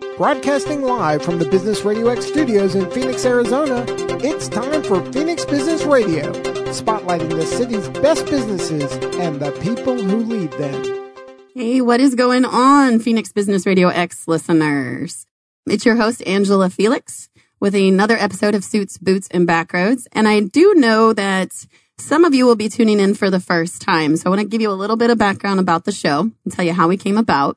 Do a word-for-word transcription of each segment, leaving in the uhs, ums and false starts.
Broadcasting live from the Business Radio X studios in Phoenix, Arizona, it's time for Phoenix Business Radio, spotlighting the city's best businesses and the people who lead them. Hey, what is going on, Phoenix Business Radio X listeners? It's your host, Angela Felix, with another episode of Suits, Boots, and Backroads. And I do know that some of you will be tuning in for the first time. So I want to give you a little bit of background about the show and tell you how we came about.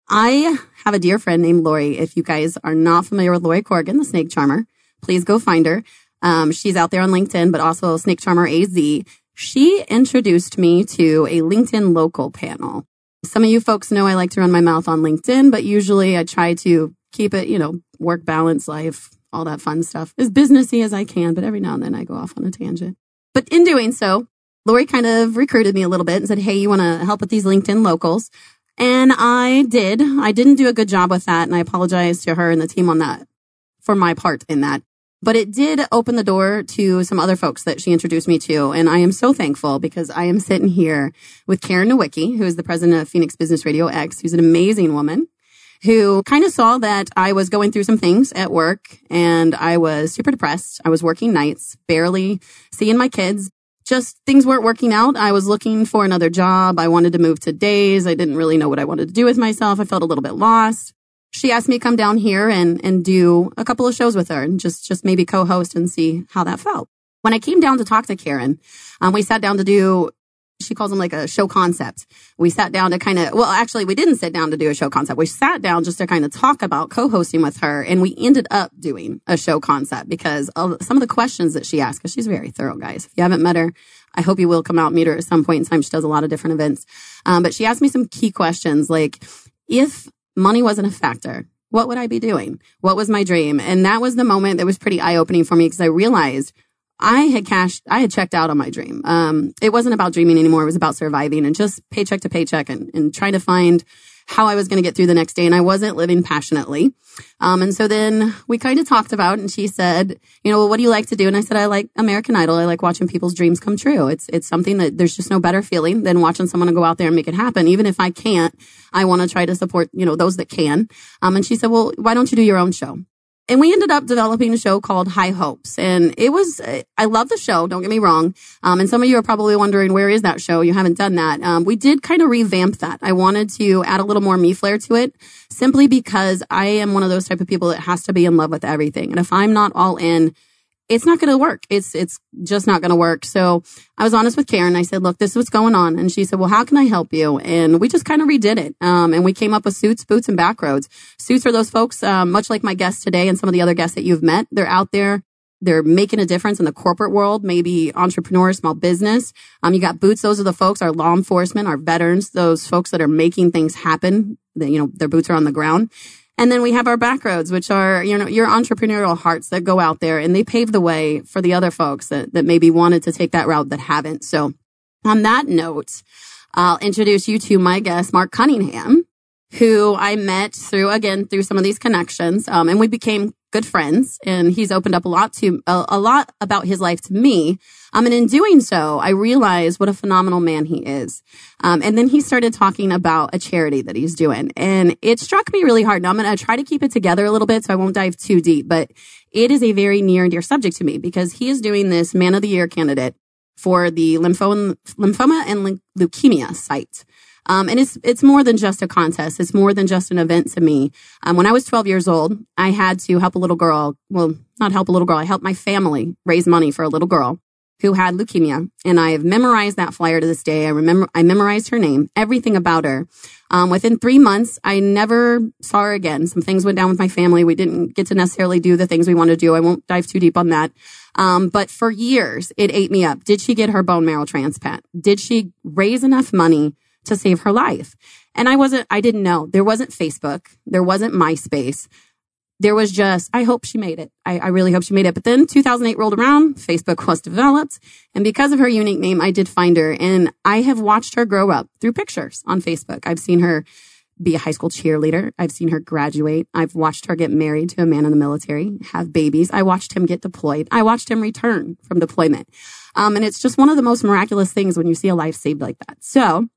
I have a dear friend named Lori. If you guys are not familiar with Lori Corrigan, the snake charmer, please go find her. Um, she's out there on LinkedIn, but also Snake Charmer A Z. She introduced me to a LinkedIn local panel. Some of you folks know I like to run my mouth on LinkedIn, but usually I try to keep it, you know, work balance, life, all that fun stuff, as businessy as I can. But every now and then I go off on a tangent. But in doing so, Lori kind of recruited me a little bit and said, hey, you want to help with these LinkedIn locals? And I did. I didn't do a good job with that, and I apologize to her and the team on that for my part in that. But it did open the door to some other folks that she introduced me to, and I am so thankful because I am sitting here with Karen Nowicki, who is the president of Phoenix Business Radio X, who's an amazing woman who kind of saw that I was going through some things at work, and I was super depressed. I was working nights, barely seeing my kids. Just things weren't working out. I was looking for another job. I wanted to move to days. I didn't really know what I wanted to do with myself. I felt a little bit lost. She asked me to come down here and, and do a couple of shows with her and just, just maybe co-host and see how that felt. When I came down to talk to Karen, um, we sat down to do, she calls them like a show concept. We sat down to kind of, well, actually, we didn't sit down to do a show concept. We sat down just to kind of talk about co-hosting with her. And we ended up doing a show concept because of some of the questions that she asked, because she's very thorough, guys. If you haven't met her, I hope you will come out and meet her at some point in time. She does a lot of different events. Um, but she asked me some key questions like, if money wasn't a factor, what would I be doing? What was my dream? And that was the moment that was pretty eye-opening for me because I realized I had cashed, I had checked out on my dream. Um, it wasn't about dreaming anymore. It was about surviving and just paycheck to paycheck and, and trying to find how I was going to get through the next day. And I wasn't living passionately. Um, and so then we kind of talked about, and she said, you know, well, what do you like to do? And I said, I like American Idol. I like watching people's dreams come true. It's, it's something that there's just no better feeling than watching someone go out there and make it happen. Even if I can't, I want to try to support, you know, those that can. Um, and she said, well, why don't you do your own show? And we ended up developing a show called High Hopes. And it was, I love the show, don't get me wrong. Um, and some of you are probably wondering, where is that show? You haven't done that. Um, we did kind of revamp that. I wanted to add a little more me flair to it simply because I am one of those type of people that has to be in love with everything. And if I'm not all in, it's not going to work. It's, it's just not going to work. So I was honest with Karen. I said, look, this is what's going on. And she said, well, how can I help you? And we just kind of redid it. Um, and we came up with Suits, Boots, and Backroads. Suits are those folks, um, much like my guests today and some of the other guests that you've met. They're out there. They're making a difference in the corporate world, maybe entrepreneurs, small business. Um, you got Boots. Those are the folks, our law enforcement, our veterans, those folks that are making things happen. That, you know, their boots are on the ground. And then we have our backroads, which are, you know, your entrepreneurial hearts that go out there and they pave the way for the other folks that, that maybe wanted to take that route that haven't. So on that note, I'll introduce you to my guest, Mark Cunningham, who I met through, again, through some of these connections. Um, and we became good friends, and he's opened up a lot to, a, a lot about his life to me. Um, and in doing so, I realized what a phenomenal man he is. Um, and then he started talking about a charity that he's doing, and it struck me really hard. Now I'm going to try to keep it together a little bit, so I won't dive too deep, but it is a very near and dear subject to me because he is doing this Man of the Year candidate for the lymphoma, lymphoma and leukemia site. Um, and it's, it's more than just a contest. It's more than just an event to me. Um, when I was twelve years old, I had to help a little girl. Well, not help a little girl. I helped my family raise money for a little girl who had leukemia. And I have memorized that flyer to this day. I remember, I memorized her name, everything about her. Um, within three months, I never saw her again. Some things went down with my family. We didn't get to necessarily do the things we wanted to do. I won't dive too deep on that. Um, but for years, it ate me up. Did she get her bone marrow transplant? Did she raise enough money to save her life? And I wasn't, I didn't know. There wasn't Facebook. There wasn't MySpace. There was just, I hope she made it. I, I really hope she made it. But then two thousand eight rolled around, Facebook was developed. And because of her unique name, I did find her. And I have watched her grow up through pictures on Facebook. I've seen her be a high school cheerleader. I've seen her graduate. I've watched her get married to a man in the military, have babies. I watched him get deployed. I watched him return from deployment. Um, and it's just one of the most miraculous things when you see a life saved like that. So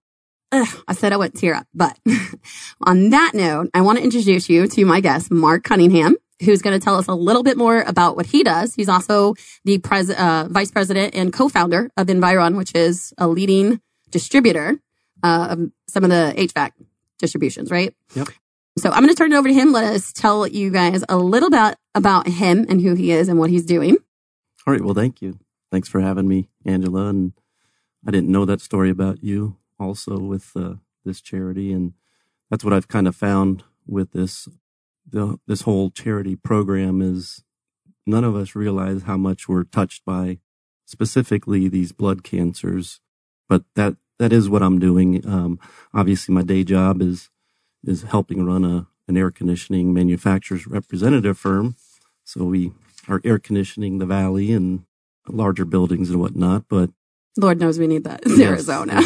ugh, I said I wouldn't tear up. But on that note, I want to introduce you to my guest, Mark Cunningham, who's going to tell us a little bit more about what he does. He's also the pres- uh, vice president and co-founder of Environ, which is a leading distributor uh, of some of the H V A C distributions, right? Yep. So I'm going to turn it over to him. Let us tell you guys a little bit about him and who he is and what he's doing. All right. Well, thank you. Thanks for having me, Angela. And I didn't know that story about you also with uh, this charity. And that's what I've kind of found with this, the, this whole charity program is none of us realize how much we're touched by specifically these blood cancers. But that, that is what I'm doing. Um, obviously my day job is is helping run a an air conditioning manufacturer's representative firm. So we are air conditioning the valley and larger buildings and whatnot. But Lord knows we need that in yes, Arizona.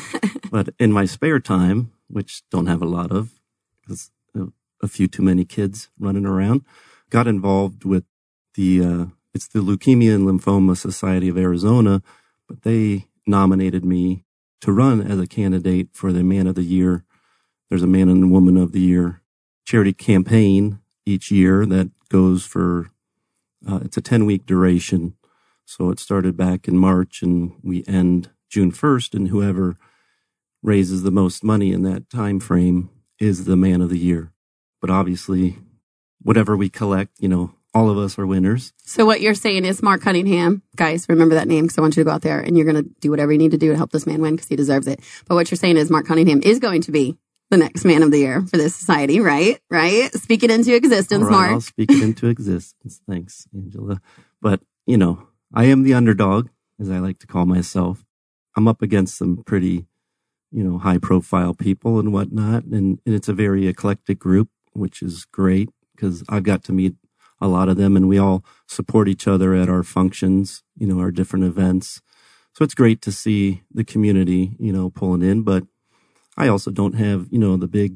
But in my spare time, which don't have a lot of, because a few too many kids running around, got involved with the, uh, it's the Leukemia and Lymphoma Society of Arizona, but they nominated me to run as a candidate for the Man of the Year. There's a Man and Woman of the Year charity campaign each year that goes for, uh, it's a ten week duration. So it started back in March and we end June first, and whoever raises the most money in that time frame is the Man of the Year. But obviously, whatever we collect, you know, all of us are winners. So what you're saying is Mark Cunningham, guys, remember that name because I want you to go out there and you're going to do whatever you need to do to help this man win because he deserves it. But what you're saying is Mark Cunningham is going to be the next Man of the Year for this society, right? Right? Speak it into existence, All right, Mark. I'll speak it into existence. Thanks, Angela. But, you know, I am the underdog, as I like to call myself. I'm up against some pretty, you know, high profile people and whatnot. And, and it's a very eclectic group, which is great because I've got to meet a lot of them and we all support each other at our functions, you know, our different events. So it's great to see the community, you know, pulling in, but I also don't have, you know, the big,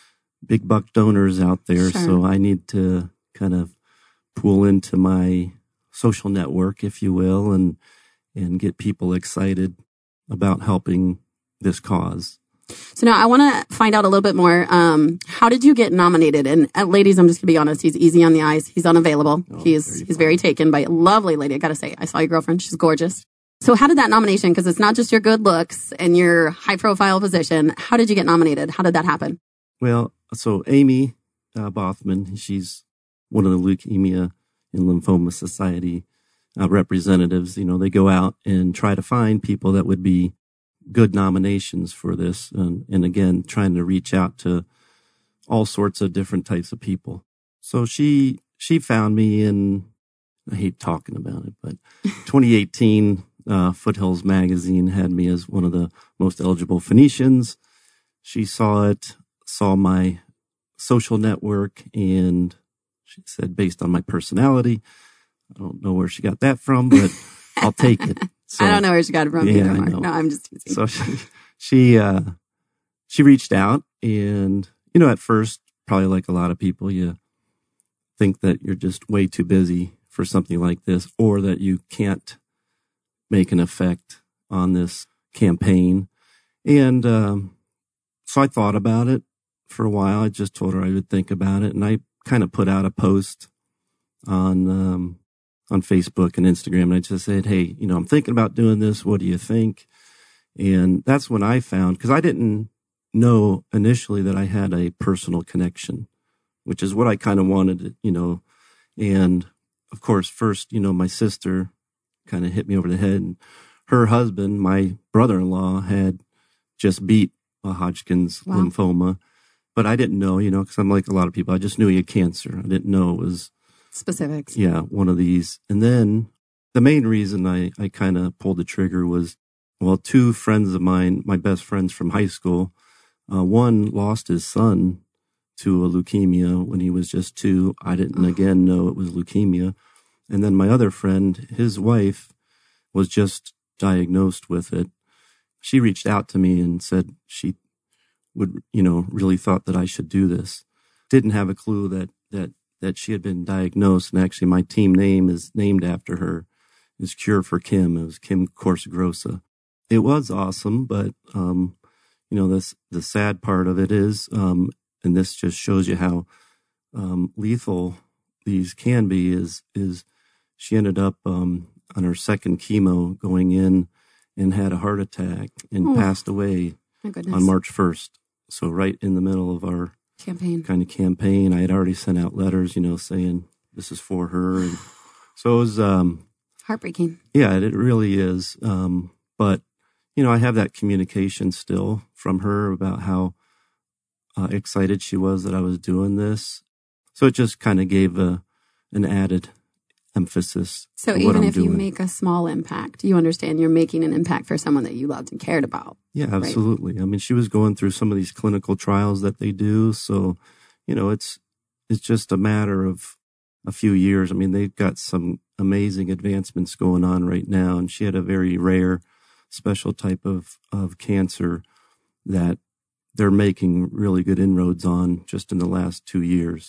big buck donors out there. Sure. So I need to kind of pool into my social network, if you will, and, and get people excited about helping this cause. So now I want to find out a little bit more. Um, how did you get nominated? And uh, ladies, I'm just gonna be honest. He's easy on the eyes. He's unavailable. Oh, he's very he's fun. very taken by a lovely lady. I gotta say, I saw your girlfriend. She's gorgeous. So how did that nomination? Because it's not just your good looks and your high profile position. How did you get nominated? How did that happen? Well, so Amy uh, Bothman, she's one of the Leukemia and Lymphoma Society uh, representatives. You know, they go out and try to find people that would be good nominations for this. And, and again, trying to reach out to all sorts of different types of people. So she, she found me in, I hate talking about it, but twenty eighteen, uh, Foothills Magazine had me as one of the most eligible Phoenicians. She saw it, saw my social network, and she said, based on my personality, I don't know where she got that from, but I'll take it. So, I don't know where she got it from yeah, either, I Mark. know. No, I'm just teasing. So she, she, uh, she reached out and, you know, at first, probably like a lot of people, you think that you're just way too busy for something like this or that you can't make an effect on this campaign. And, um, so I thought about it for a while. I just told her I would think about it. And I kind of put out a post on, um, on Facebook and Instagram. And I just said, hey, you know, I'm thinking about doing this. What do you think? And that's when I found, because I didn't know initially that I had a personal connection, which is what I kind of wanted, you know. And of course, first, you know, my sister kind of hit me over the head. And her husband, my brother-in-law, had just beat a Hodgkin's Wow. lymphoma. But I didn't know, you know, because I'm like a lot of people. I just knew he had cancer. I didn't know it was Specifics. yeah, one of these. And then the main reason I, I kind of pulled the trigger was, well, two friends of mine, my best friends from high school, uh, one lost his son to a leukemia when he was just two. I didn't, Oh. again, know it was leukemia. And then my other friend, his wife was just diagnosed with it. She reached out to me and said she would, you know, really thought that I should do this. Didn't have a clue that, that, that she had been diagnosed. And actually my team name is named after her, is Cure for Kim. It was Kim Corsagrosa. It was awesome, but, um, you know, this, the sad part of it is, um, and this just shows you how, um, lethal these can be is, is she ended up, um, on her second chemo going in and had a heart attack and Oh, passed away my goodness. on March first. So right in the middle of our Campaign. kind of campaign, I had already sent out letters, you know, saying this is for her. And so it was, um, Heartbreaking. yeah, it really is. Um, but, you know, I have that communication still from her about how uh, excited she was that I was doing this. So it just kind of gave a, an added emphasis. So to what even I'm if you doing. make a small impact, you understand you're making an impact for someone that you loved and cared about. Yeah, absolutely. I mean, she was going through some of these clinical trials that they do. So, you know, it's, it's just a matter of a few years. I mean, they've got some amazing advancements going on right now. And she had a very rare, special type of, of cancer that they're making really good inroads on just in the last two years.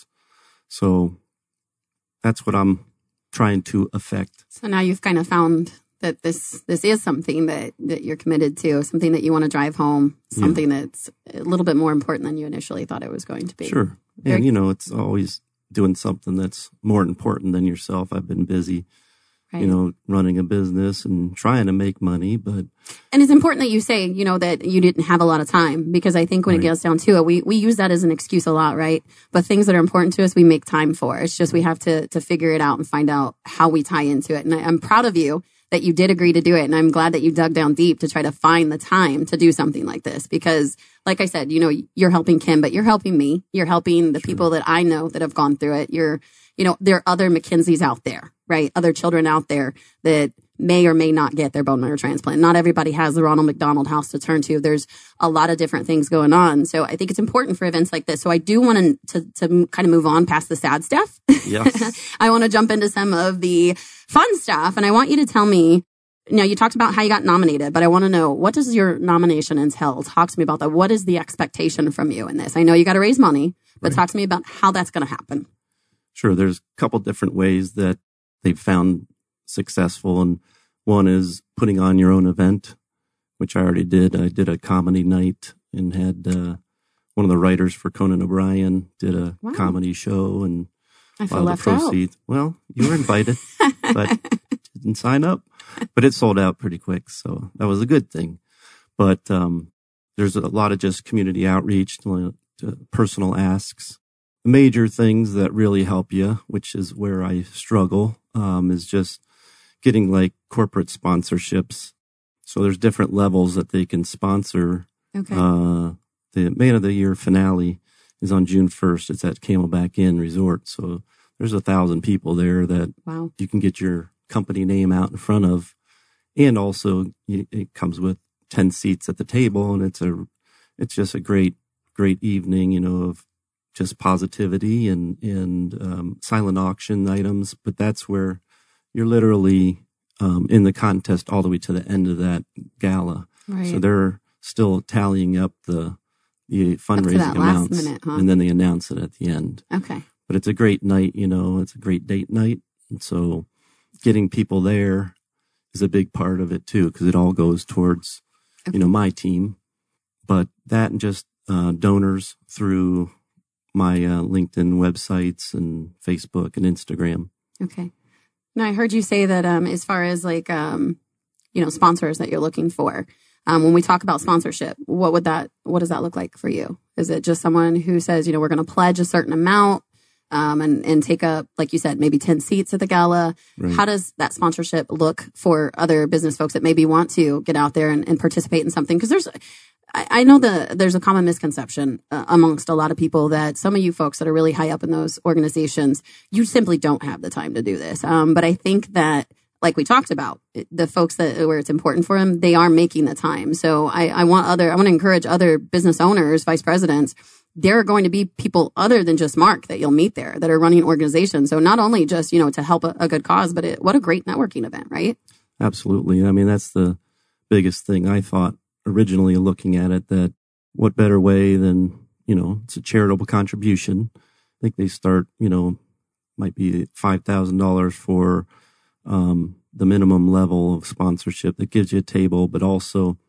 So that's what I'm trying to affect. So now you've kind of found that this this is something that, that you're committed to, something that you want to drive home, something yeah. that's a little bit more important than you initially thought it was going to be. Sure. Very- And, you know, it's always doing something that's more important than yourself. I've been busy, right. you know, running a business and trying to make money, but... And it's important that you say, you know, that you didn't have a lot of time, because I think when right. it gets down to it, we, we use that as an excuse a lot, right? But things that are important to us, we make time for. It's just we have to to figure it out and find out how we tie into it. And I, I'm proud of you that you did agree to do it. And I'm glad that you dug down deep to try to find the time to do something like this. Because like I said, you know, you're helping Kim, but you're helping me. You're helping the sure. people that I know that have gone through it. You're, you know, there are other McKinseys out there, right? Other children out there that may or may not get their bone marrow transplant. Not everybody has the Ronald McDonald House to turn to. There's a lot of different things going on. So I think it's important for events like this. So I do want to, to, to kind of move on past the sad stuff. Yes. I want to jump into some of the fun stuff. And I want you to tell me, you know, you talked about how you got nominated, but I want to know, what does your nomination entail? Talk to me about that. What is the expectation from you in this? I know you got to raise money, but right. talk to me about how that's going to happen. Sure. There's a couple different ways that they've found successful, and one is putting on your own event, which I already did. I did a comedy night and had uh, one of the writers for Conan O'Brien did a wow. comedy show, and I feel a lot left of the proceeds. Out. Well, you were invited, but didn't sign up. But it sold out pretty quick, so that was a good thing. But um, there's a lot of just community outreach, to, to personal asks. The major things that really help you, which is where I struggle, um, is just getting like corporate sponsorships. So there's different levels that they can sponsor. Okay. Uh, the Man of the Year finale is on June first. It's at Camelback Inn Resort. So there's a thousand people there that wow. you can get your company name out in front of. And also it comes with ten seats at the table, and it's a, it's just a great, great evening, you know, of just positivity and, and, um, silent auction items. But that's where you're literally, um, in the contest all the way to the end of that gala. Right. So they're still tallying up the, the fundraising amounts, minute, huh? and then they announce it at the end. Okay. But it's a great night, you know, it's a great date night. And so getting people there is a big part of it too, because it all goes towards, okay. you know, my team. But that and just uh, donors through my uh, LinkedIn websites and Facebook and Instagram. Okay. Now I heard you say that um, as far as like, um, you know, sponsors that you're looking for, um, when we talk about sponsorship, what would that, what does that look like for you? Is it just someone who says, you know, we're going to pledge a certain amount? Um, and, and take up, like you said, maybe ten seats at the gala. Right. How does that sponsorship look for other business folks that maybe want to get out there and, and participate in something? Because there's, I, I know that there's a common misconception uh, amongst a lot of people that some of you folks that are really high up in those organizations, you simply don't have the time to do this. Um, but I think that, like we talked about, the folks that where it's important for them, they are making the time. So I, I want other, I want to encourage other business owners, vice presidents. There are going to be people other than just Mark that you'll meet there that are running organizations. So not only just, you know, to help a, a good cause, but it, what a great networking event, right? Absolutely. I mean, that's the biggest thing I thought originally looking at it, that what better way than, you know, it's a charitable contribution. I think they start, you know, might be five thousand dollars for um, the minimum level of sponsorship that gives you a table, but also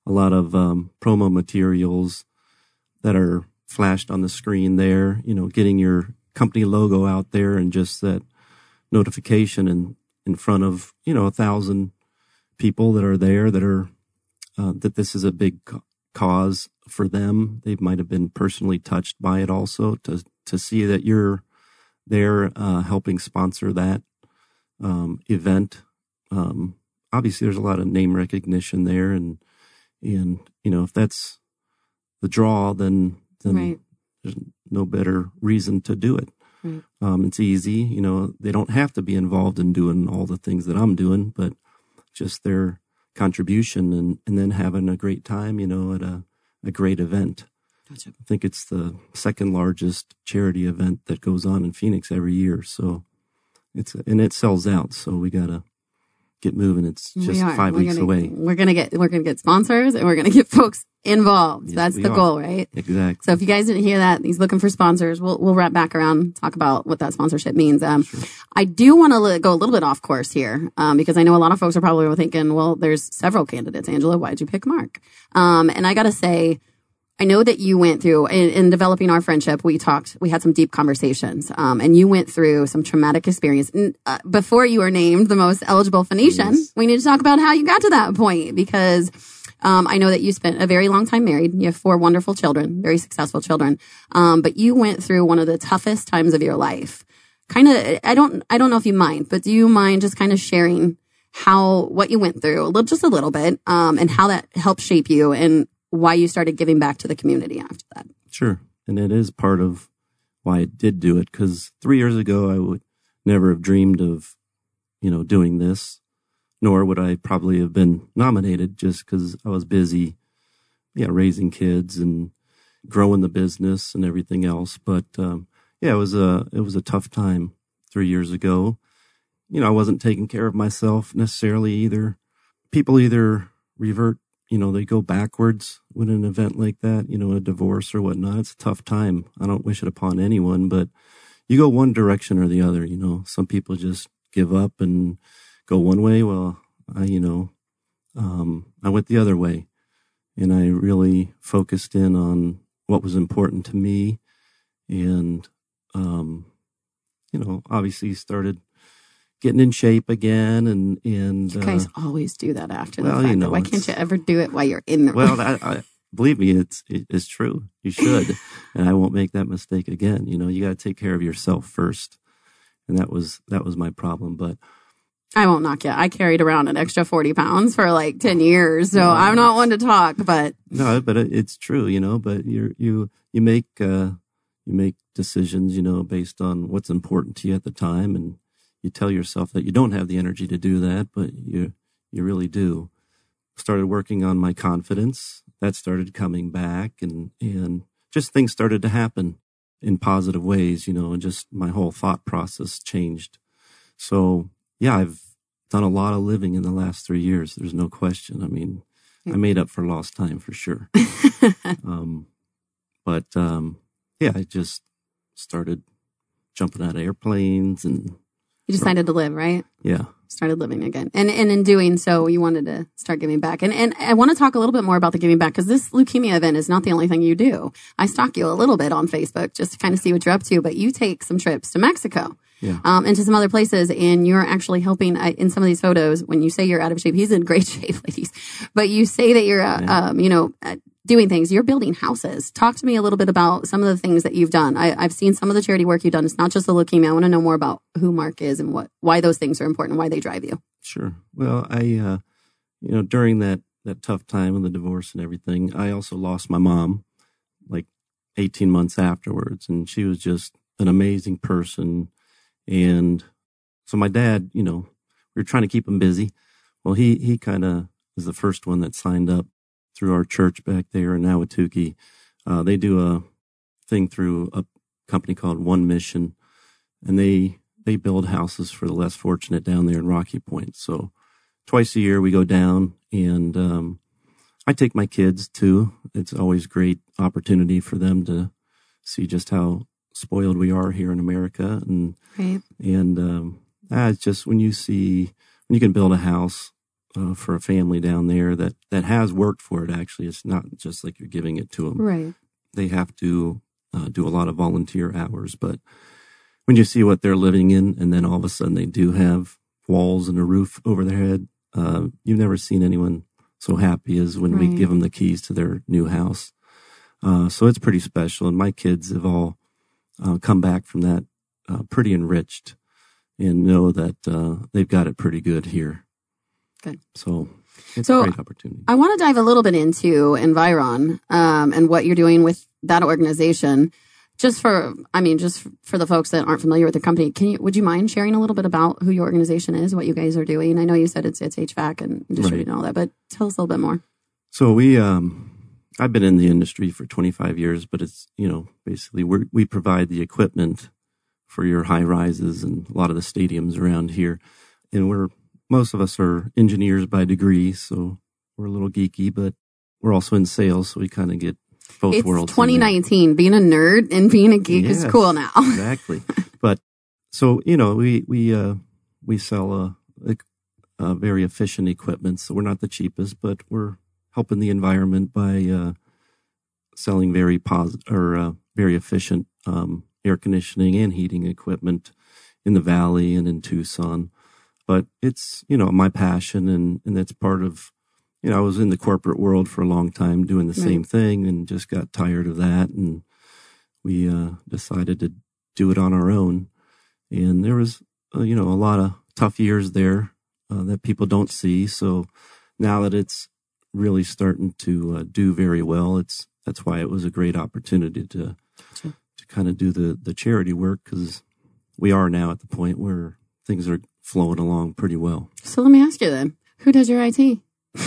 a lot of um, promo materials that are flashed on the screen there, you know, getting your company logo out there and just that notification in, in front of, you know, a thousand people that are there that are, uh, that this is a big ca- cause for them. They might have been personally touched by it also to, to see that you're there, uh, helping sponsor that, um, event. Um, obviously there's a lot of name recognition there and, and, you know, if that's the draw, then, then Right. there's no better reason to do it. Right. Um, it's easy, you know, they don't have to be involved in doing all the things that I'm doing, but just their contribution and, and then having a great time, you know, at a, a great event. Gotcha. I think it's the second largest charity event that goes on in Phoenix every year. So it's, and it sells out. So we got to get moving. It's just five we're weeks gonna, away. We're going to get, we're going to get sponsors and we're going to get folks involved. Yes, That's we the are. goal, right? Exactly. So if you guys didn't hear that, he's looking for sponsors. We'll, we'll wrap back around, talk about what that sponsorship means. Um, Sure. I do want to li- go a little bit off course here, um, because I know a lot of folks are probably thinking, well, there's several candidates. Angela, why'd you pick Mark? Um, and I got to say, I know that you went through in, in developing our friendship. We talked, we had some deep conversations, um, and you went through some traumatic experience. And, uh, before you were named the most eligible Phoenician, Yes. we need to talk about how you got to that point because, um, I know that you spent a very long time married. You have four wonderful children, very successful children. Um, but you went through one of the toughest times of your life. Kind of, I don't, I don't know if you mind, but do you mind just kind of sharing how, what you went through a little, just a little bit, um, and how that helped shape you and why you started giving back to the community after that? Sure. And it is part of why I did do it. Cause three years ago, I would never have dreamed of, you know, doing this, nor would I probably have been nominated just cause I was busy, yeah, raising kids and growing the business and everything else. But, um, yeah, it was a, it was a tough time three years ago. You know, I wasn't taking care of myself necessarily either. People either revert, you know, they go backwards with an event like that, you know, a divorce or whatnot. It's a tough time. I don't wish it upon anyone, but you go one direction or the other, you know. Some people just give up and go one way. Well, I, you know, um, I went the other way and I really focused in on what was important to me and, um, you know, obviously started getting in shape again and, and, You guys uh, always do that after well, the fact. you know, Why can't it's- you ever do it while you're in the well, I, I, believe me, it's, it's true. You should. And I won't make that mistake again. You know, you got to take care of yourself first. And that was, that was my problem. But I won't knock you. I carried around an extra forty pounds for like ten years. So I'm not one to talk, but no, but it, it's true, you know, but you're, you, you make, uh, you make decisions, you know, based on what's important to you at the time. And you tell yourself that you don't have the energy to do that, but you, you really do. Started working on my confidence. That started coming back and, and just things started to happen in positive ways, you know, and just my whole thought process changed. So yeah, I've done a lot of living in the last three years. There's no question. I mean, I made up for lost time for sure. um, but, um, yeah, I just started jumping out of airplanes and you decided to live, right? yeah. Started living again. And and in doing so, you wanted to start giving back. And and I want to talk a little bit more about the giving back because this leukemia event is not the only thing you do. I stalk you a little bit on Facebook just to kind of see what you're up to, but you take some trips to Mexico. Yeah. Um, and to some other places, and you're actually helping uh, in some of these photos. When you say you're out of shape, he's in great shape, ladies. But you say that you're, uh, Yeah. um, you know, uh, doing things. You're building houses. Talk to me a little bit about some of the things that you've done. I, I've seen some of the charity work you've done. It's not just the leukemia. I want to know more about who Mark is and what, why those things are important, why they drive you. Sure. Well, I, uh, you know, during that, that tough time of the divorce and everything, I also lost my mom like eighteen months afterwards. And she was just an amazing person. And so my dad, you know, we were trying to keep him busy. Well, he, he kind of was the first one that signed up through our church back there in Ahwatukee. Uh, they do a thing through a company called One Mission, and they, they build houses for the less fortunate down there in Rocky Point. So twice a year we go down and, um, I take my kids too. It's always a great opportunity for them to see just how spoiled we are here in America. And, Right. and, um, ah, it's just when you see, when you can build a house uh, for a family down there that, that has worked for it. Actually, it's not just like you're giving it to them. Right. They have to uh, do a lot of volunteer hours, but when you see what they're living in, and then all of a sudden they do have walls and a roof over their head, uh, you've never seen anyone so happy as when Right. we give them the keys to their new house. Uh, so it's pretty special. And my kids have all uh, come back from that uh, pretty enriched and know that uh, they've got it pretty good here. Good. So it's So, a great opportunity. I want to dive a little bit into Environ um, and what you're doing with that organization. Just for, I mean, just for the folks that aren't familiar with the company, can you, would you mind sharing a little bit about who your organization is, what you guys are doing? I know you said it's it's H V A C and distributing and all that, but tell us a little bit more. So we, um, I've been in the industry for twenty-five years, but it's, you know, basically we we provide the equipment for your high rises and a lot of the stadiums around here. And we're, most of us are engineers by degree, so we're a little geeky, but we're also in sales, so we kind of get both It's worlds. twenty nineteen. Being a nerd and being a geek Yes, is cool now. Exactly. But so, you know, we, we, uh, we sell a, a, a very efficient equipment. So we're not the cheapest, but we're helping the environment by, uh, selling very positive or, uh, very efficient, um, air conditioning and heating equipment in the Valley and in Tucson. But it's, you know, my passion, and, and that's part of, you know, I was in the corporate world for a long time doing the Right. same thing and just got tired of that. And we uh, decided to do it on our own. And there was, uh, you know, a lot of tough years there uh, that people don't see. So now that it's really starting to uh, do very well, it's that's why it was a great opportunity to Gotcha. to kind of do the, the charity work, because we are now at the point where things are flowing along pretty well. So let me ask you then, who does your I T?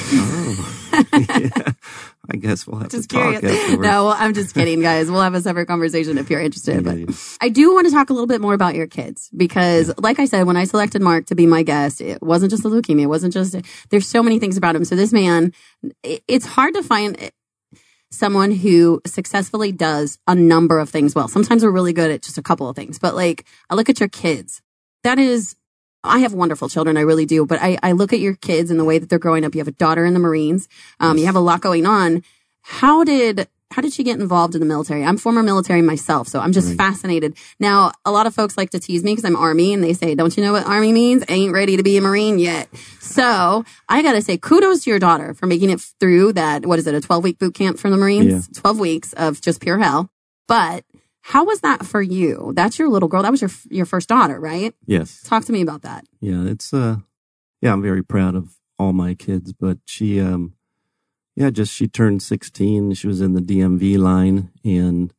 Oh, yeah. I guess we'll have Just to talk curious. afterwards. No, well, I'm just kidding, guys. We'll have a separate conversation if you're interested. Yeah, But I do want to talk a little bit more about your kids because, yeah. like I said, when I selected Mark to be my guest, it wasn't just the leukemia. It wasn't just, there's so many things about him. So this man, it's hard to find someone who successfully does a number of things well. Sometimes we're really good at just a couple of things. But like, I look at your kids. That is... I have wonderful children, I really do, but I, I look at your kids and the way that they're growing up. You have a daughter in the Marines. Um, yes. You have a lot going on. How did how did she get involved in the military? I'm former military myself, so I'm just right. fascinated. Now, a lot of folks like to tease me because I'm Army, and they say, don't you know what Army means? Ain't ready to be a Marine yet. So I got to say kudos to your daughter for making it through that, what is it, a twelve-week boot camp for the Marines? Yeah. twelve weeks of just pure hell. But how was that for you? That's your little girl. That was your your first daughter, right? Yes. Talk to me about that. Yeah, it's uh, yeah, I'm very proud of all my kids. But she, um, yeah, just she turned sixteen. She was in the D M V line, and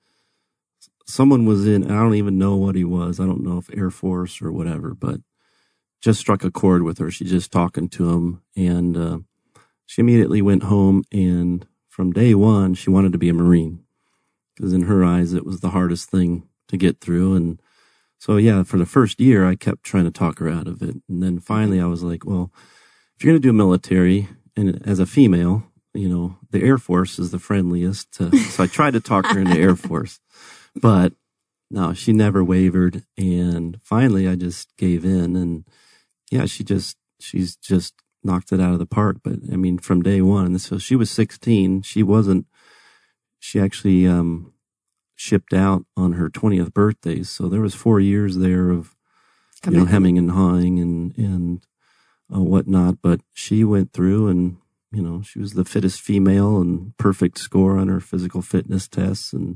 someone was in. I don't even know what he was. I don't know if Air Force or whatever, but just struck a chord with her. She's just talking to him, and uh, she immediately went home. And from day one, she wanted to be a Marine. Because in her eyes, it was the hardest thing to get through. And so, yeah, for the first year, I kept trying to talk her out of it. And then finally, I was like, well, if you're going to do military, and as a female, you know, the Air Force is the friendliest. To, so I tried to talk her into Air Force. But no, she never wavered. And finally, I just gave in. And yeah, she just, she's just knocked it out of the park. But I mean, from day one, so she was sixteen. She wasn't, She actually um, shipped out on her twentieth birthday. So there was four years there of, you know, hemming and hawing and, and uh, whatnot. But she went through and, you know, she was the fittest female and perfect score on her physical fitness tests. And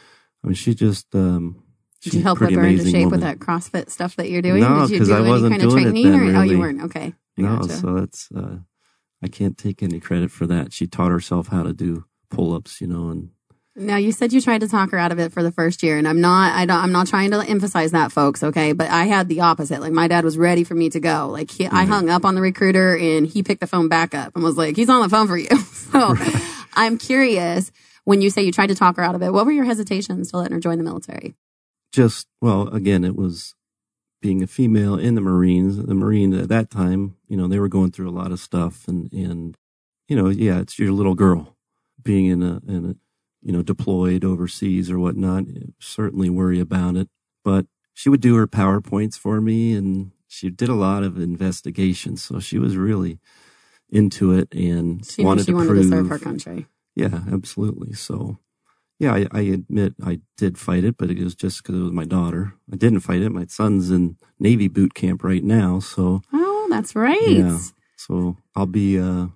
I mean, she just, um, Did you help whip her into shape with that CrossFit stuff that you're doing? No, Did you because do I any wasn't kind of doing training it then, or, really. Oh, you weren't? Okay. I no, gotcha. so that's, uh, I can't take any credit for that. She taught herself how to do pull-ups, you know, and now you said you tried to talk her out of it for the first year, and I'm not, I don't, I'm not trying to emphasize that, folks. Okay, but I had the opposite. Like my dad was ready for me to go. Like he, I hung up on the recruiter, and he picked the phone back up and was like, "He's on the phone for you." So I'm curious. When you say you tried to talk her out of it, what were your hesitations to letting her join the military? Just well, again, it was being a female in the Marines. The Marines at that time, you know, they were going through a lot of stuff, and and you know, yeah, it's your little girl being in a in a you know, deployed overseas or whatnot, certainly worry about it. But she would do her PowerPoints for me, and she did a lot of investigations. So she was really, into it and She knew wanted she to wanted prove. to serve her country. Yeah, absolutely. So, yeah, I, I admit I did fight it, but it was just because it was my daughter. I didn't fight it. My son's in Navy boot camp right now, so. Oh, that's right. Yeah. So I'll be uh,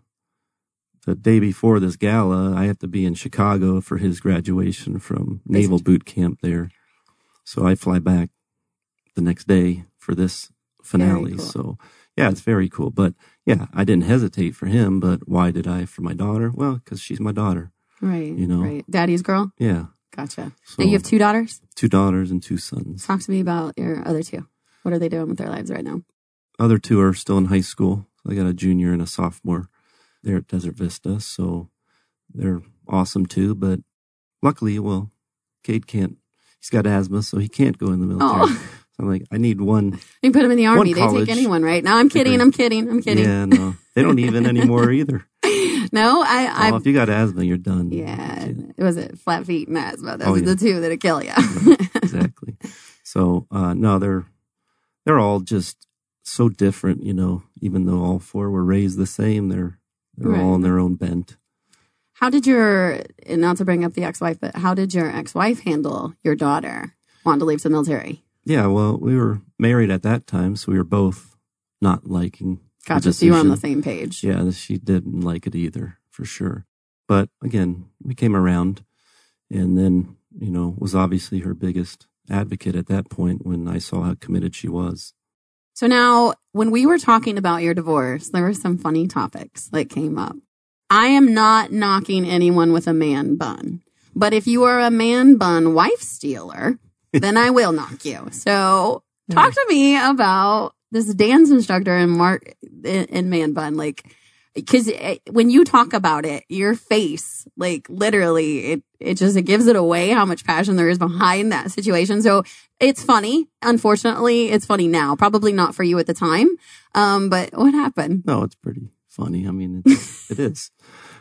the day before this gala. I have to be in Chicago for his graduation from Naval boot camp there. So I fly back the next day for this finale. Cool. So yeah, it's very cool. But yeah, I didn't hesitate for him. But why did I for my daughter? Well, because she's my daughter. Right. You know. Right. Daddy's girl. Yeah. Gotcha. So, now you have two daughters. Two daughters and two sons. Talk to me about your other two. What are they doing with their lives right now? Other two are still in high school. I got a junior and a sophomore. They're at Desert Vista, so they're awesome too. But luckily, well, Cade can't. He's got asthma, so he can't go in the military. Oh. So I'm like, I need one. You put them in the army. They college take anyone, right? No, I'm kidding. degree. I'm kidding. I'm kidding. Yeah, no, they don't even anymore either. No, I. I Oh, if you got asthma, you're done. yeah, it was it flat feet and asthma. Those Oh, are yeah. the two that'll kill you. Exactly. So uh, no, they're they're all just so different, you know. Even though all four were raised the same, they're they're Right. all in their own bent. How did your, and not to bring up the ex-wife, but how did your ex-wife handle your daughter wanting to leave the military? Yeah, well, we were married at that time, so we were both not liking. the Gotcha. So you were on the decision. same page. Yeah, she didn't like it either, for sure. But again, we came around, and then, you know, was obviously her biggest advocate at that point when I saw how committed she was. So now, when we were talking about your divorce, there were some funny topics that came up. I am not knocking anyone with a man bun, but if you are a man bun wife stealer, then I will knock you. So talk to me about this dance instructor and Mark in man bun, like, because when you talk about it, your face, like literally, it it just it gives it away how much passion there is behind that situation. So it's funny. Unfortunately, it's funny now. Probably not for you at the time. Um, but what happened? No, it's pretty funny. I mean, it's, it is.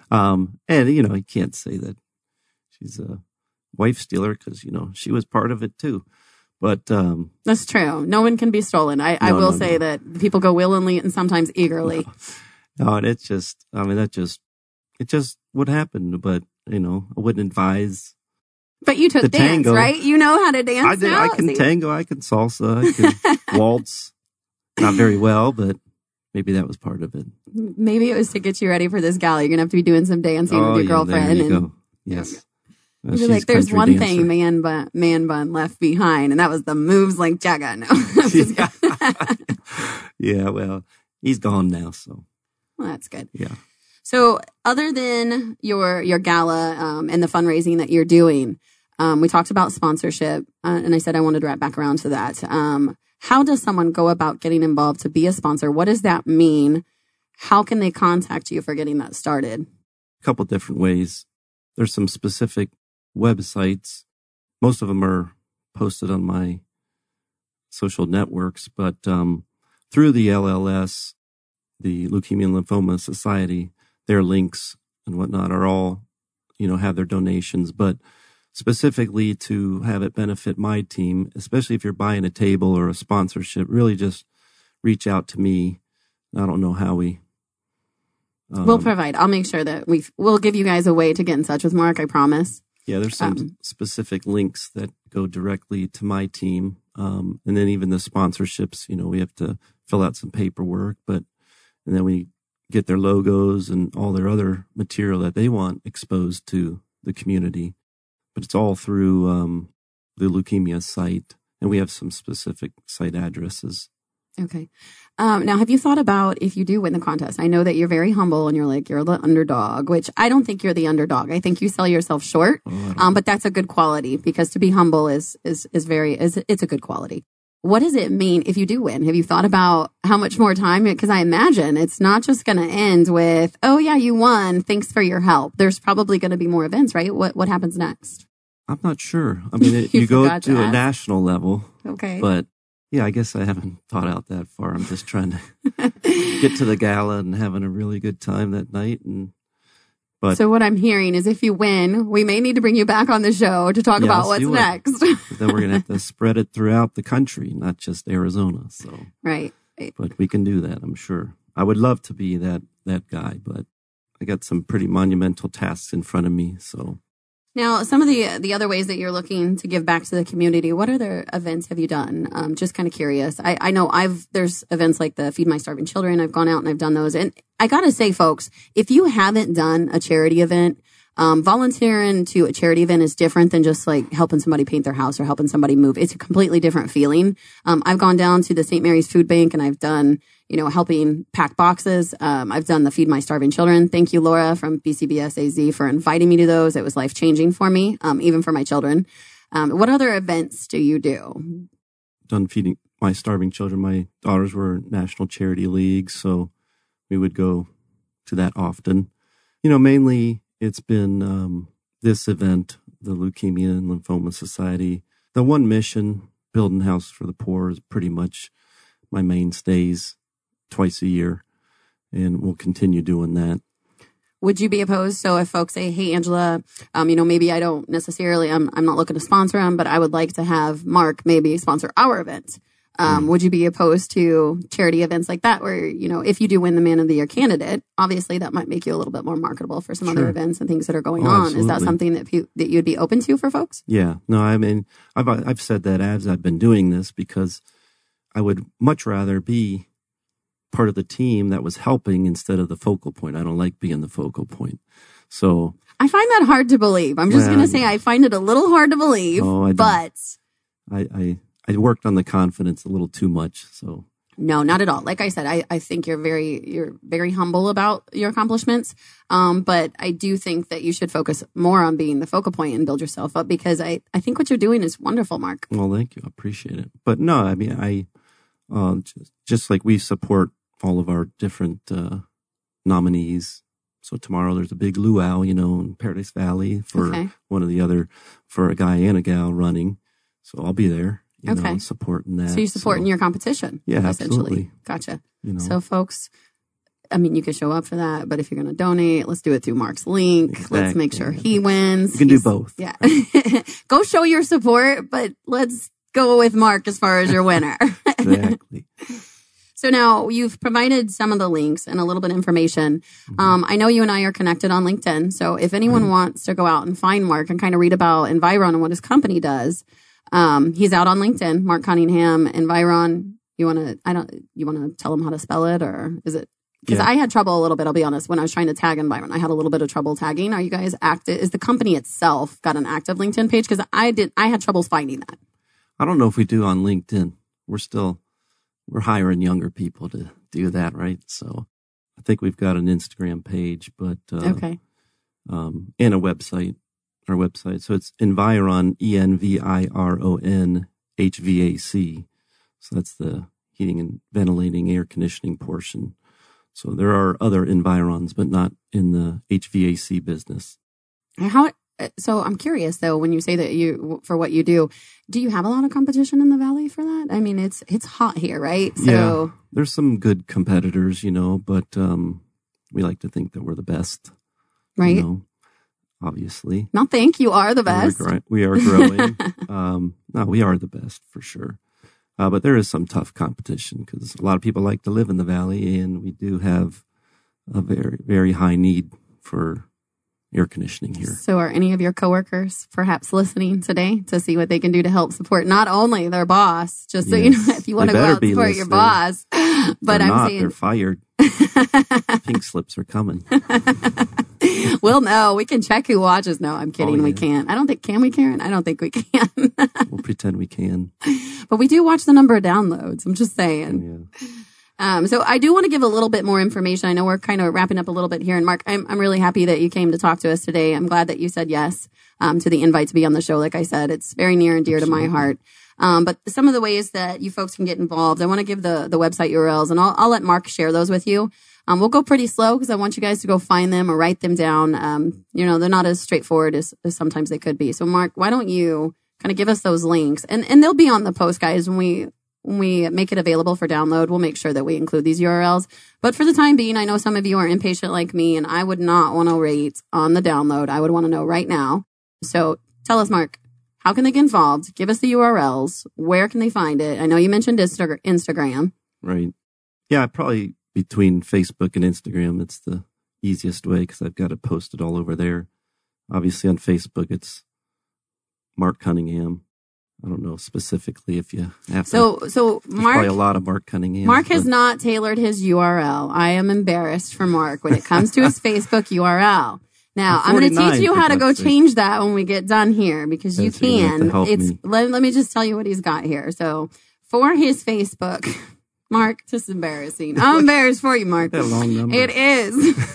Um, and, you know, you can't say that she's a wife stealer because, you know, she was part of it too. But um, That's true. No one can be stolen. I, I No, will no, say no. that people go willingly and sometimes eagerly. no, and it's just, I mean, that just, it just what happened. But, you know, I wouldn't advise. But you took The dance, tango. right? You know how to dance I did. now? I can See? tango. I can salsa. I can waltz. Not very well, but maybe that was part of it. Maybe it was to get you ready for this gala. You're going to have to be doing some dancing Oh, with your yeah, girlfriend. there you and go. Yes. Well, you're she's like, there's country one dancer. thing man bun, man bun left behind, and that was the moves like Jagga. No, I'm just kidding. Yeah, well, he's gone now, so Well, that's good. yeah. So other than your your gala um, and the fundraising that you're doing, um, we talked about sponsorship, uh, and I said I wanted to wrap back around to that. Um, how does someone go about getting involved to be a sponsor? What does that mean? How can they contact you for getting that started? A couple different ways. There's some specific websites. Most of them are posted on my social networks, but um, through the L L S, the Leukemia and Lymphoma Society, their links and whatnot are all, you know, have their donations. But specifically to have it benefit my team, especially if you're buying a table or a sponsorship, really just reach out to me. I don't know how we. Um, We'll provide. I'll make sure that we we'll give you guys a way to get in touch with Mark. I promise. Yeah, there's some Um, specific links that go directly to my team. Um, and then even the sponsorships, you know, we have to fill out some paperwork, but, and then we get their logos and all their other material that they want exposed to the community. But it's all through um, the leukemia site, and we have some specific site addresses. Okay. Um, now, have you thought about if you do win the contest? I know that you're very humble and you're like, you're the underdog, which I don't think you're the underdog. I think you sell yourself short. Oh, I don't Um, but that's a good quality because to be humble is, is, is very, is, it's a good quality. What does it mean if you do win? Have you thought about how much more time? Because I imagine it's not just going to end with, oh yeah, you won. Thanks for your help. There's probably going to be more events, right? What, what happens next? I'm not sure. I mean, it, You you go forgot to to a ask. national level, Okay. but yeah, I guess I haven't thought out that far. I'm just trying to get to the gala and having a really good time that night. And but So what I'm hearing is if you win, we may need to bring you back on the show to talk Yeah, about I'll what's see what- next. then we're gonna have to spread it throughout the country, not just Arizona. So, Right. right. but we can do that, I'm sure. I would love to be that that guy, but I got some pretty monumental tasks in front of me. So now, some of the the other ways that you're looking to give back to the community, what other events have you done? Um, just kind of curious. I, I know I've there's events like the Feed My Starving Children. I've gone out and I've done those. And I got to say, folks, if you haven't done a charity event, um, volunteering to a charity event is different than just like helping somebody paint their house or helping somebody move. It's a completely different feeling. Um, I've gone down to the Saint Mary's Food Bank and I've done, you know, helping pack boxes. Um, I've done the Feed My Starving Children. Thank you, Laura from B C B S A Z, for inviting me to those. It was life changing for me, um, even for my children. Um, what other events do you do? Done Feeding My Starving Children. My daughters were National Charity League, so we would go to that often. You know, mainly it's been um, this event, the Leukemia and Lymphoma Society. The One Mission, building House for the Poor, is pretty much my mainstays twice a year, and we'll continue doing that. Would you be opposed? So if folks say, hey, Angela, um, you know, maybe I don't necessarily, I'm, I'm not looking to sponsor them, but I would like to have Mark maybe sponsor our event. Um, mm. Would you be opposed to charity events like that where, you know, if you do win the Man of the Year candidate, obviously that might make you a little bit more marketable for some sure. other events and things that are going oh, on. Absolutely. Is that something that you, that you'd be open to for folks? Yeah. No, I mean, I've, I've said that as I've been doing this because I would much rather be part of the team that was helping instead of the focal point. I don't like being the focal point. So I find that hard to believe. I'm just well, going to say I find it a little hard to believe, oh, I but I, I, I worked on the confidence a little too much. So no, not at all. Like I said, I, I think you're very, you're very humble about your accomplishments. Um, but I do think that you should focus more on being the focal point and build yourself up because I, I think what you're doing is wonderful, Mark. Well, thank you. I appreciate it. But no, I mean, I, uh, just, just like we support all of our different, uh, nominees. So tomorrow there's a big luau, you know, in Paradise Valley for okay. one or the other, for a guy and a gal running. So I'll be there. You okay. know, supporting that. So you're supporting so, your competition. Yeah, essentially. Absolutely. Gotcha. You know. So folks, I mean, you can show up for that, but if you're going to donate, let's do it through Mark's link. Exactly. Let's make sure he wins. You can He's, do both. Yeah. Go show your support, but let's go with Mark as far as your winner. Exactly. So now you've provided some of the links and a little bit of information. Mm-hmm. Um, I know you and I are connected on LinkedIn. So if anyone right. wants to go out and find Mark and kind of read about Environ and what his company does, Um, he's out on LinkedIn, Mark Cunningham, Environ. You want to, I don't, you want to tell him how to spell it or is it, because yeah. I had trouble a little bit, I'll be honest, when I was trying to tag Environ. I had a little bit of trouble tagging. Are you guys active? Is the company itself got an active LinkedIn page? Because I did, I had troubles finding that. I don't know if we do on LinkedIn. We're still, we're hiring younger people to do that, right? So I think we've got an Instagram page, but, uh, okay. um, and a website. Our website. So it's Environ, E N V I R O N H V A C. So that's the heating and ventilating air conditioning portion. So there are other Environs, but not in the H V A C business. How? So I'm curious though, when you say that you, for what you do, do you have a lot of competition in the Valley for that? I mean, it's, it's hot here, right? So yeah, there's some good competitors, you know, but, um, we like to think that we're the best. Right. You know? Obviously. No, think you are the best. We're, we are growing. um, no, we are the best for sure. Uh, but there is some tough competition because a lot of people like to live in the Valley and we do have a very, very high need for air conditioning here. So are any of your coworkers perhaps listening today to see what they can do to help support not only their boss, just so yes. you know, if you want to go out and support your boss, but they're I'm not, saying they're fired. Pink slips are coming. We'll know. We can check who watches. No, I'm kidding. Oh, yeah. We can't. I don't think, can we, Karen? I don't think we can. We'll pretend we can. But we do watch the number of downloads. I'm just saying. Yeah. Um, so I do want to give a little bit more information. I know we're kind of wrapping up a little bit here. And Mark, I'm, I'm really happy that you came to talk to us today. I'm glad that you said yes, um, to the invite to be on the show. Like I said, it's very near and dear Absolutely. to my heart. Um, but some of the ways that you folks can get involved, I want to give the, the website U R Ls and I'll, I'll let Mark share those with you. Um, we'll go pretty slow because I want you guys to go find them or write them down. Um, you know, they're not as straightforward as, as sometimes they could be. So Mark, why don't you kind of give us those links and, and they'll be on the post, guys. When we, when we make it available for download, we'll make sure that we include these U R Ls. But for the time being, I know some of you are impatient like me and I would not want to wait on the download. I would want to know right now. So tell us, Mark, how can they get involved? Give us the U R Ls. Where can they find it? I know you mentioned Insta- Instagram. Right. Yeah, probably between Facebook and Instagram, it's the easiest way because I've got it posted all over there. Obviously on Facebook, it's Mark Cunningham. I don't know specifically if you have so, to. So, There's Mark, probably a lot of Mark Cunningham. Mark has not tailored his U R L. I am embarrassed for Mark when it comes to his Facebook U R L. Now, I'm, I'm going to teach you how to go change that when we get done here because you That's can. You it's let, let me just tell you what he's got here. So, for his Facebook, Mark, this is embarrassing. I'm embarrassed for you, Mark. That long number. It is.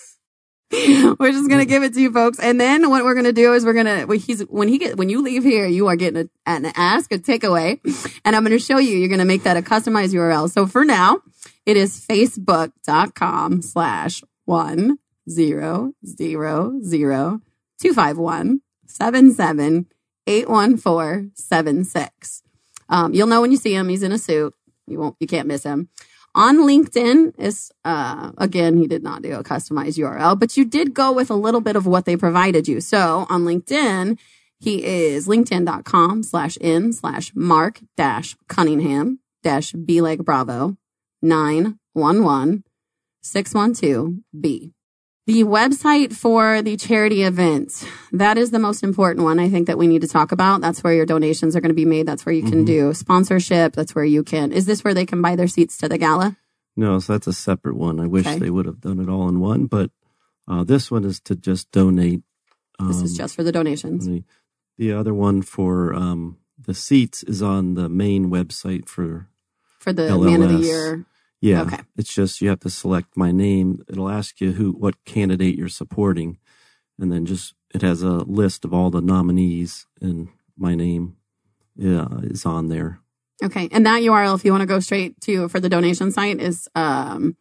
We're just gonna give it to you, folks, and then what we're gonna do is we're gonna when he's when he get when you leave here, you are getting a, an ask a takeaway, and I'm gonna show you. You're gonna make that a customized U R L. So for now, it is facebook dot com slash one zero zero zero two five one seven seven eight one four seven six. Um, you'll know when you see him. He's in a suit. You won't. You can't miss him. On LinkedIn, is uh, again, he did not do a customized U R L, but you did go with a little bit of what they provided you. So on LinkedIn, he is linkedin.com slash in slash Mark dash Cunningham dash B like Bravo nine one one six one two B. The website for the charity event, that is the most important one I think that we need to talk about. That's where your donations are going to be made. That's where you can mm-hmm. do sponsorship. That's where you can. Is this where they can buy their seats to the gala? No, so that's a separate one. I wish okay. they would have done it all in one, but uh, this one is to just donate. Um, this is just for the donations. The, the other one for um, the seats is on the main website for For the L L S. Man of the Year. Yeah, okay. It's just you have to select my name. It'll ask you who, what candidate you're supporting, and then just it has a list of all the nominees, and my name yeah, is on there. Okay, and that U R L, if you want to go straight to for the donation site, is um,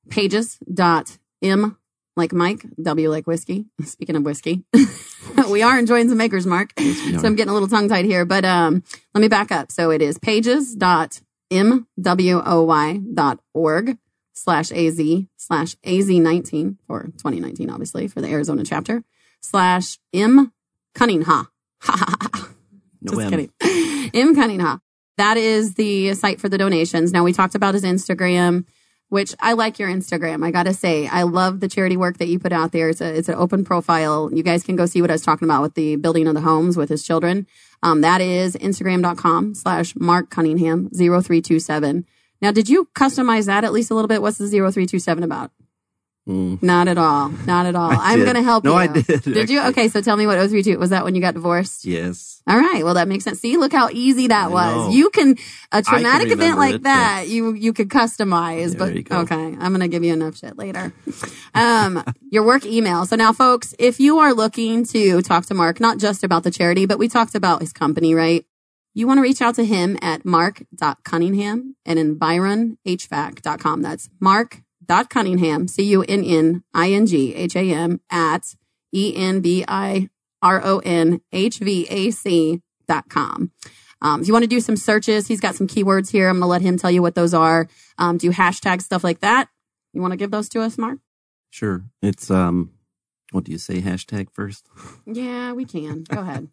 pages.m like Mike, W like whiskey. Speaking of whiskey, we are enjoying some Maker's Mark, yes, so I'm getting a little tongue tied here. But um, let me back up. So it is pages.m mwoy dot org slash az slash az nineteen for twenty nineteen, obviously for the Arizona chapter slash m Cunningham. No Just M. kidding. M Cunningham. That is the site for the donations. Now we talked about his Instagram, which I like your Instagram. I got to say, I love the charity work that you put out there. It's a, it's an open profile. You guys can go see what I was talking about with the building of the homes with his children. Um, that is Instagram.com slash Mark Cunningham zero three two seven. Now, did you customize that at least a little bit? What's the zero three two seven about? Mm. Not at all. Not at all. I I'm did. going to help no, you. No, I did. Did actually. you? Okay, so tell me what oh three two was that when you got divorced? Yes. All right. Well, that makes sense. See, look how easy that I was. know. You can a traumatic can event like it, that. You you could customize. There but you go. Okay, I'm going to give you enough shit later. Um, your work email. So now, folks, if you are looking to talk to Mark, not just about the charity, but we talked about his company, right? You want to reach out to him at mark dot cunningham and environ h v a c dot com. That's mark.cunningham, C U N N I N G H A M, at E N V I R O N H V A C dot com. Um, if you want to do some searches, he's got some keywords here. I'm going to let him tell you what those are. Um, do hashtags, stuff like that. You want to give those to us, Mark? Sure. It's, um, what do you say, hashtag first? Yeah, we can. Go ahead.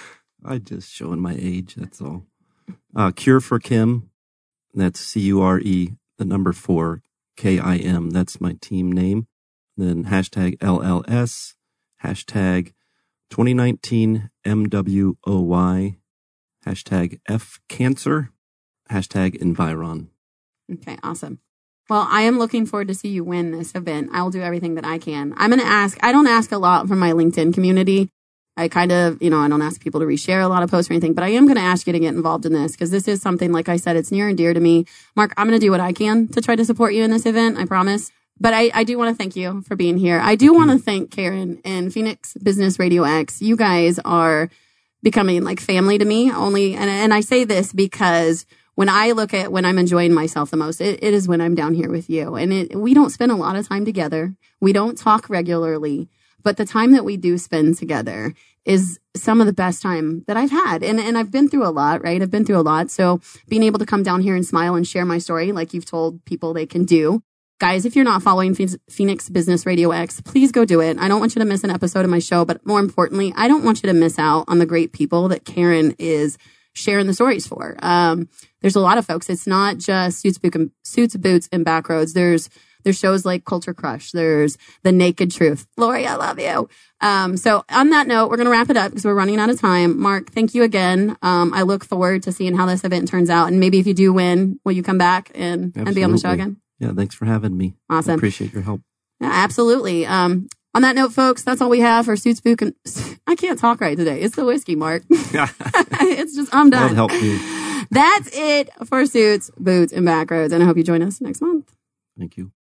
I just showing my age, that's all. Uh, Cure for Kim, that's C U R E, the number four, K I M, that's my team name. Then hashtag L L S, hashtag twenty nineteen M W O Y, hashtag F Cancer, hashtag Environ. Okay, awesome. Well, I am looking forward to see you win this event. I will do everything that I can. I'm going to ask, I don't ask a lot from my LinkedIn community. I kind of, you know, I don't ask people to reshare a lot of posts or anything, but I am going to ask you to get involved in this because this is something, like I said, it's near and dear to me. Mark, I'm going to do what I can to try to support you in this event. I promise. But I, I do want to thank you for being here. I do want to thank Karen and Phoenix Business Radio X. You guys are becoming like family to me only. And, and I say this because when I look at when I'm enjoying myself the most, it, it is when I'm down here with you. And it, we don't spend a lot of time together. We don't talk regularly. But the time that we do spend together is some of the best time that I've had. And and I've been through a lot, right? I've been through a lot. So being able to come down here and smile and share my story like you've told people they can do. Guys, if you're not following Phoenix Business Radio X, please go do it. I don't want you to miss an episode of my show, but more importantly, I don't want you to miss out on the great people that Karen is sharing the stories for. Um, there's a lot of folks. It's not just Suits, Boot and, Suits, Boots, and Backroads. There's there's shows like Culture Crush. There's The Naked Truth. Lori, I love you. Um, so on that note, we're going to wrap it up because we're running out of time. Mark, thank you again. Um, I look forward to seeing how this event turns out. And maybe if you do win, will you come back and, and be on the show again? Yeah, thanks for having me. Awesome. I appreciate your help. Yeah, absolutely. Um, on that note, folks, that's all we have for Suits, Boot, and... I can't talk right today. It's the whiskey, Mark. It's just, I'm done. That'll help me. That's it for Suits, Boots, and Backroads. And I hope you join us next month. Thank you.